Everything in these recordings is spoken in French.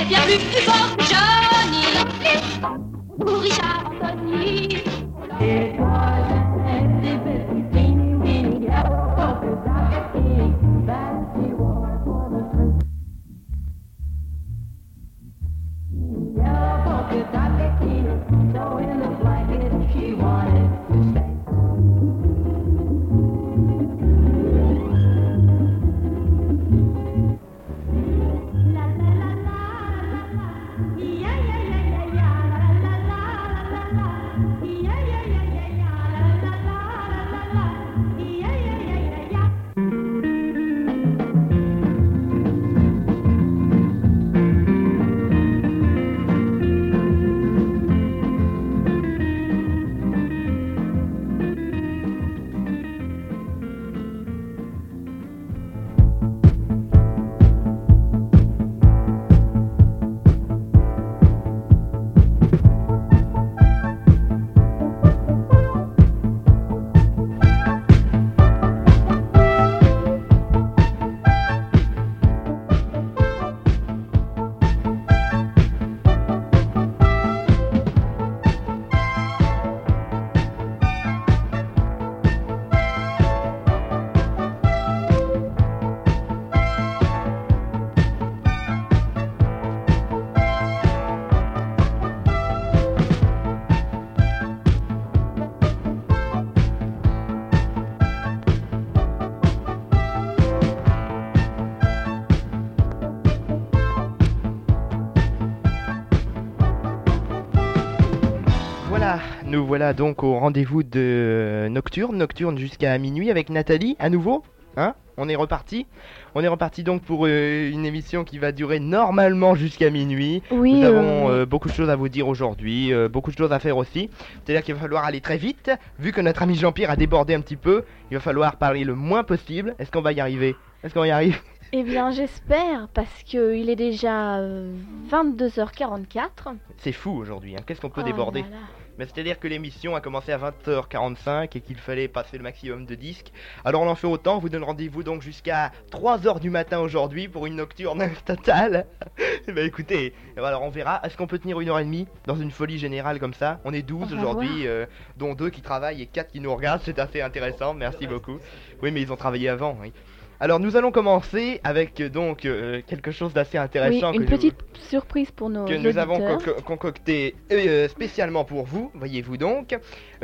est bien plus fort que Johnny. Ou Richard Anthony. It was an exhibit, teeny, teeny, yellow polka dot bikini. Fancy wore for the first. Yellow polka dot bikini, so in the blanket she wanted to stay. Nous voilà donc au rendez-vous de Nocturne jusqu'à minuit avec Nathalie, à nouveau. Hein ? On est reparti donc pour une émission qui va durer normalement jusqu'à minuit. Oui, nous avons beaucoup de choses à vous dire aujourd'hui, beaucoup de choses à faire aussi. C'est-à-dire qu'il va falloir aller très vite. Vu que notre ami Jean-Pierre a débordé un petit peu, il va falloir parler le moins possible. Est-ce qu'on va y arriver ? Eh bien, j'espère, parce qu'il est déjà 22h44. C'est fou aujourd'hui, hein. Qu'est-ce qu'on peut déborder ? Là là. Mais c'est-à-dire que l'émission a commencé à 20h45 et qu'il fallait passer le maximum de disques. Alors on en fait autant, on vous donne rendez-vous donc jusqu'à 3h du matin aujourd'hui pour une nocturne totale. Bah écoutez, alors on verra. Est-ce qu'on peut tenir 1h30 dans une folie générale comme ça ? On est 12 aujourd'hui, dont 2 qui travaillent et 4 qui nous regardent, c'est assez intéressant, merci beaucoup. Oui mais ils ont travaillé avant, oui. Alors nous allons commencer avec donc quelque chose d'assez intéressant. Oui, une petite surprise pour nos auditeurs. Que nous avons concocté spécialement pour vous, voyez-vous donc.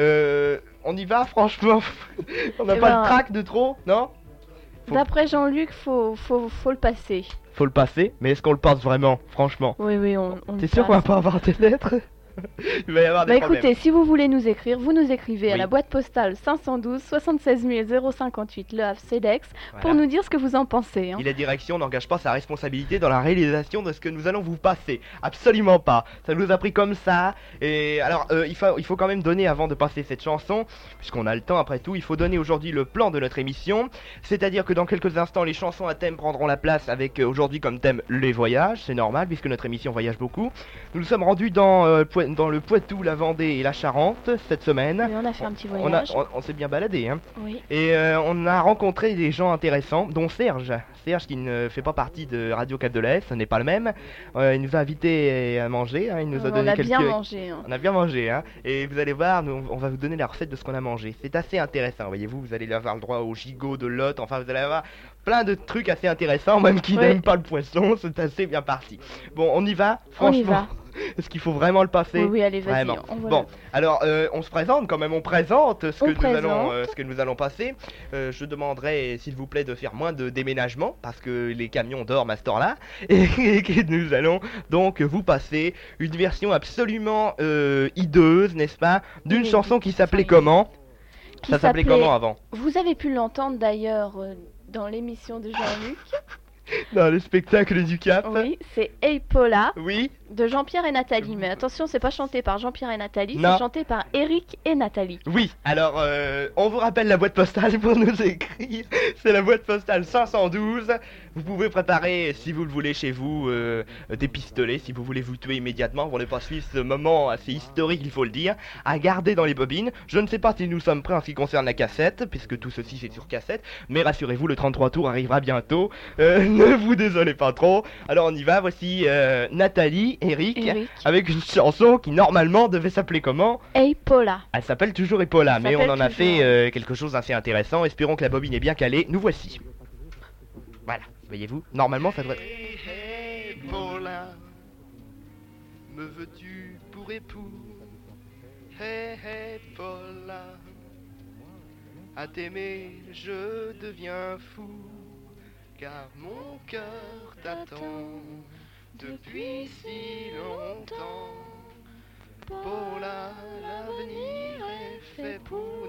On y va franchement. On n'a pas le trac de trop, non ? D'après Jean-Luc, faut le passer. Faut le passer, mais est-ce qu'on le passe vraiment, franchement ? Oui, on T'es sûr qu'on va pas avoir des lettres ? Il va y avoir des problèmes. Écoutez, si vous voulez nous écrire, vous nous écrivez à la boîte postale 512 76 058 Le Havre CEDEX pour nous dire ce que vous en pensez. Hein. Et la direction n'engage pas sa responsabilité dans la réalisation de ce que nous allons vous passer. Absolument pas. Ça nous a pris comme ça. Et alors, il faut quand même donner avant de passer cette chanson, puisqu'on a le temps après tout, il faut donner aujourd'hui le plan de notre émission. C'est-à-dire que dans quelques instants, les chansons à thème prendront la place avec aujourd'hui comme thème les voyages. C'est normal puisque notre émission voyage beaucoup. Nous nous sommes rendus dans le Poitou, la Vendée et la Charente cette semaine. Oui, on a fait un petit voyage. On s'est bien baladé, hein. Oui. Et on a rencontré des gens intéressants, dont Serge qui ne fait pas partie de Radio Cap de l'Est, ce n'est pas le même. Il nous a invités à manger, hein. Il nous a donné quelques... bien mangé. Hein. On a bien mangé, hein. Et vous allez voir, on va vous donner la recette de ce qu'on a mangé. C'est assez intéressant, voyez-vous, vous allez avoir le droit au gigot de Lot, enfin vous allez avoir plein de trucs assez intéressants, même qui n'aiment pas le poisson, c'est assez bien parti. Bon, on y va, franchement. On y va. Est-ce qu'il faut vraiment le passer ? Oui, allez, vas-y. Vraiment. Bon, alors on se présente quand même, on présente ce que nous allons passer. Je demanderai, s'il vous plaît, de faire moins de déménagement, parce que les camions dorment à cette heure-là, et que nous allons donc vous passer une version absolument hideuse, n'est-ce pas, d'une chanson qui s'appelait comment ? Ça s'appelait comment avant ? Vous avez pu l'entendre d'ailleurs dans l'émission de Jean-Luc. Dans le spectacle du Cap. Oui, c'est Hey Paula. Oui. De Jean-Pierre et Nathalie, mais attention, c'est pas chanté par Jean-Pierre et Nathalie, Non. c'est chanté par Eric et Nathalie. Oui, alors on vous rappelle la boîte postale pour nous écrire. C'est la boîte postale 512. Vous pouvez préparer, si vous le voulez chez vous, des pistolets, si vous voulez vous tuer immédiatement pour ne pas suivre ce moment assez historique, il faut le dire, à garder dans les bobines. Je ne sais pas si nous sommes prêts en ce qui concerne la cassette, puisque tout ceci c'est sur cassette, mais rassurez-vous, le 33 tours arrivera bientôt. Ne vous désolez pas trop. Alors on y va, voici Nathalie, Eric, avec une chanson qui normalement devait s'appeler comment? Hey Paula. Elle s'appelle toujours Epaula, mais on en a toujours. fait quelque chose d'assez intéressant. Espérons que la bobine est bien calée. Nous voici. Voilà, voyez-vous, normalement ça doit être... Hey, Paula, me veux-tu pour époux? Hey, Paula, à t'aimer je deviens fou, car mon cœur t'attend depuis si longtemps. Paula, l'avenir est fait pour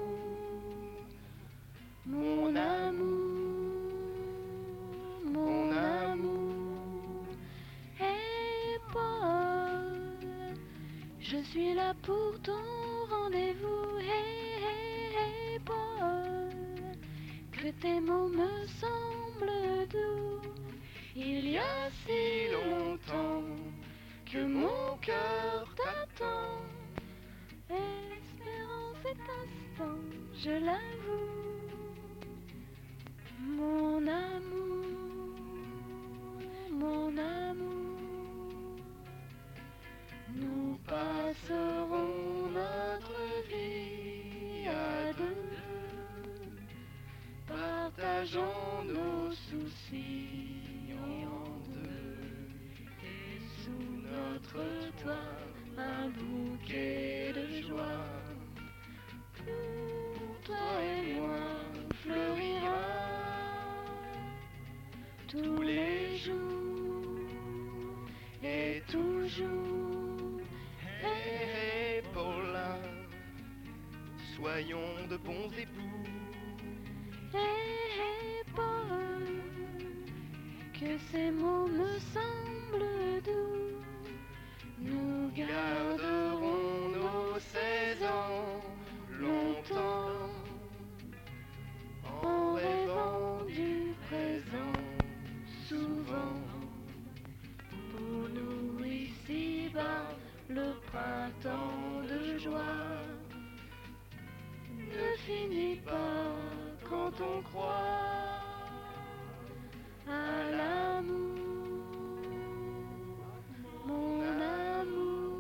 nous, mon amour, mon amour. Hey Paul, je suis là pour ton rendez-vous. Hey Paul, que tes mots me semblent doux. Il y a si longtemps que mon cœur t'attend, espérant cet instant, je l'avoue, mon amour, mon amour. Nous passerons notre vie à deux, partageant nos soucis en deux, et sous notre toit un bouquet de joie pour toi et moi fleurira tous les jours et toujours. Hey, Paula, soyons de bons époux. Hey Paul, que ces mots me semblent doux. Nous garderons nos 16 ans longtemps, en rêvant du présent souvent. Pour nous ici-bas, le printemps de joie ne finit pas quand on croit à l'amour, mon amour.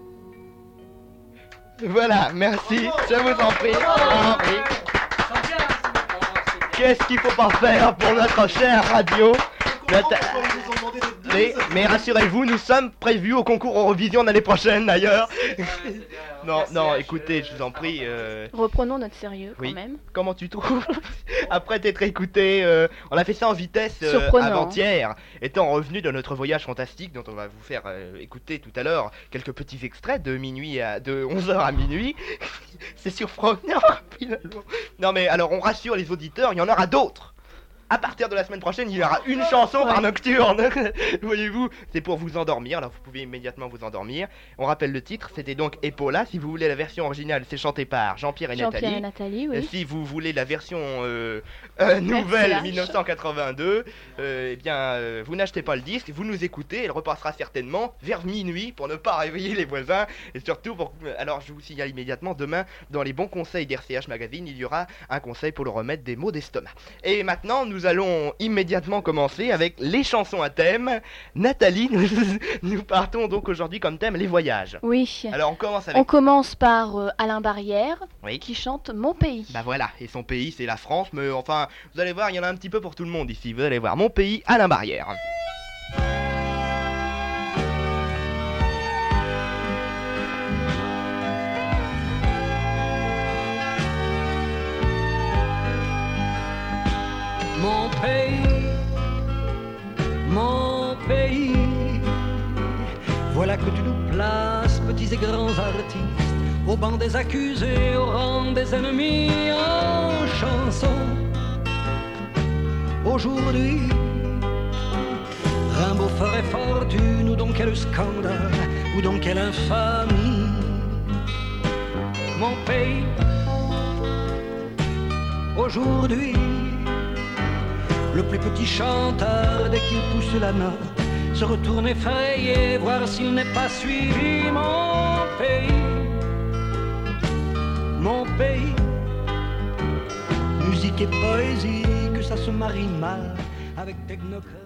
Voilà, merci, je vous en prie. Qu'est-ce qu'il faut pas faire pour notre chère radio? Mais rassurez-vous, nous sommes prévus au concours Eurovision l'année prochaine d'ailleurs. Non, écoutez, je vous en prie. Reprenons notre sérieux Oui. quand même. Comment tu trouves? Après t'être écouté, on a fait ça en vitesse Surprenant, avant-hier, étant revenu de notre voyage fantastique dont on va vous faire écouter tout à l'heure quelques petits extraits de 11h à minuit. C'est surprenant. Non mais alors on rassure les auditeurs, il y en aura d'autres. À partir de la semaine prochaine, il y aura une chanson par nocturne. Voyez-vous, c'est pour vous endormir. Alors vous pouvez immédiatement vous endormir. On rappelle le titre, c'était donc Epaula. Si vous voulez la version originale, c'est chanté par Jean-Pierre et Nathalie. Oui. Si vous voulez la version nouvelle 1982, eh bien, vous n'achetez pas le disque, vous nous écoutez. Elle repassera certainement vers minuit pour ne pas réveiller les voisins. Et surtout, alors je vous signale immédiatement, demain, dans les bons conseils d'RCH Magazine, il y aura un conseil pour le remède des maux d'estomac. Et maintenant, nous allons immédiatement commencer avec les chansons à thème. Nathalie, nous partons donc aujourd'hui comme thème les voyages. Oui. Alors on commence avec... On commence par Alain Barrière Oui. qui chante Mon pays. Bah voilà, et son pays c'est la France, mais enfin, vous allez voir, il y en a un petit peu pour tout le monde ici. Vous allez voir, Mon pays, Alain Barrière. Mon pays, voilà que tu nous places, petits et grands artistes, au banc des accusés, au rang des ennemis, en chanson. Aujourd'hui, Rimbaud ferait fortune, ou donc quel quel scandale, ou donc quelle infamie. Mon pays, aujourd'hui, le plus petit chanteur, dès qu'il pousse la note, se retourne effrayé, voir s'il n'est pas suivi. Mon pays, musique et poésie, que ça se marie mal avec technocratie.